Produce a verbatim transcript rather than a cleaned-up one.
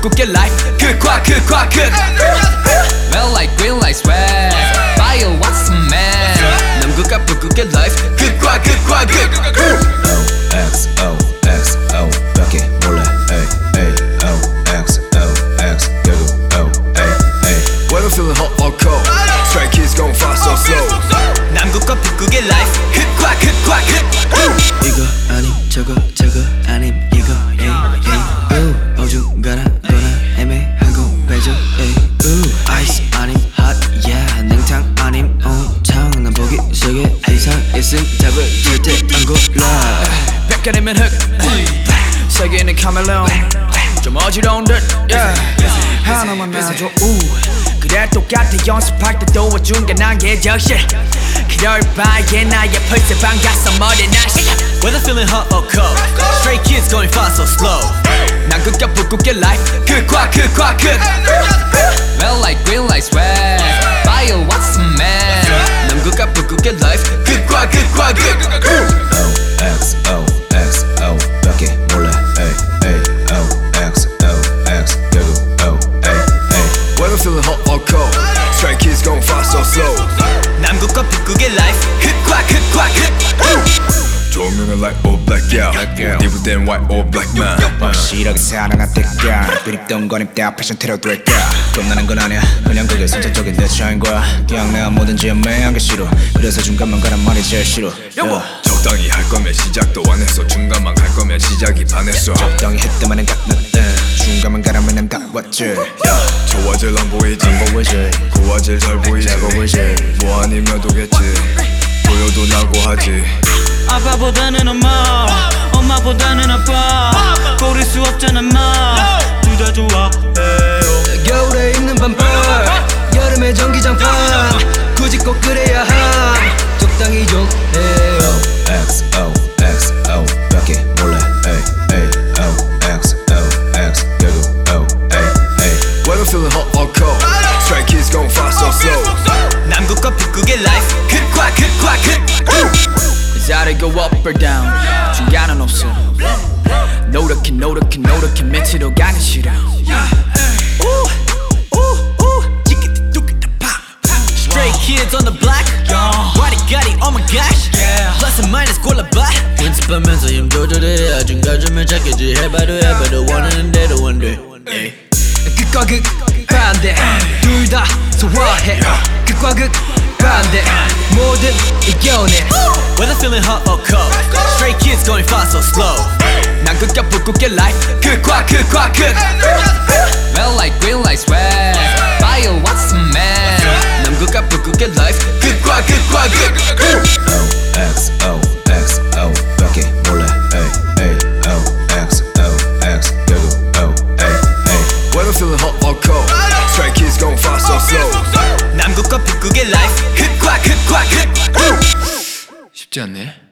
북극의 life 극과 극과 극 Well like green like swag Fire what's a man 남극과 북극의 life 극과 극과 극 O X O X O 밖에 몰라 ay ay O X O X 결국 O ay ay Whether feeling hot or cold Stray kids gon' fast or slow 남극과 북극의 life 극과 극과 극 이거 아님 저거 저거 아님 이거 에이 에이 우 어중간하거나 애매한 거 배죠 에이 우 아이스 아님 hot yeah 냉탕 아님 온탕 난 보기 세계 이상 있음 답을 절대 안 골라 뺏겨내면 흙 세계는 카멜레온 좀 어지러운 듯 yeah. 하나만 놔줘 우 그래 똑같아 연습할 때 도와준 게 난 계절실 그럴 바에 나의 펄스 반갑서 머리 날씨 Whether feeling hot or cold Stray kids going fast or slow 난 극과 북극의 life 극과 극과 극 Well like green like swag Fire what's a man 남극과 북극의 life 극과 극과 극 O X O X O 밖에 몰라 ay ay O X O X 결국 O ay ay Whether feeling hot or cold Stray kids gon' fast or slow 남극과 북극의 life 극과 극과 극 조명은 light or black out 옷 입을 땐 white or black man 확실하게 사랑한 때가 그립던 건 입대 패션 테러 될까 겁나는 건 아니야 그냥 그게 선천적인 내 차인 거야 그냥 내가 뭐든지 애매한 게 싫어 그래서 중간만 가란 말이 제일 싫어 yeah. 적당히 할 거면 시작도 안 했어 중간만 갈 거면 시작이 반했어 적당히 했더만은 갓났대 중간만 가라면 난 다 왔지 yeah. 좋아질 안 보이지 안 보이지 고화질 잘 보이지 잘 보이지 뭐 아니면 도겠지 보여도 나고 하지 아빠보다는 엄마 엄마보다는 아빠 고를 수 없잖아 마 둘 다 좋아 겨울에 입는 반팔 여름에 전기장판 굳이 꼭 그래야 함 적당히 좀 해요 X O X O 밖에 몰라 ay ay O X O X 결국 O ay ay Whether feeling hot or cold Stray kids gon' fast or slow 남극과 북극의 life 극과 극과 극 자리 go up or down 중간은 없어 노력해 노력해 노력해 밑으로 가기 싫어 Stray kids on the block Body got it oh my gosh Plus and minus 골라봐 연습하면서 힘 조절해 중간쯤을 찾겠지 해봐도 해봐도 원하는 대로 원돼 극과 극 반대 둘 다 소화해 극과 극 반대 뭐든 이겨내 Whether feeling hot or cold Stray kids going fast or slow 남극과 북극의 life 극과 극과 극 Well like green like swag Fire what's a man 남극과 북극의 life 극과 극과 극 O X O X O 밖에 몰라 ay ay O X O X 결국 O ay ay Whether feeling hot or cold Stray kids gon' fast or slow 남극과 북극의 life 극과 극과 극 쉽지 않네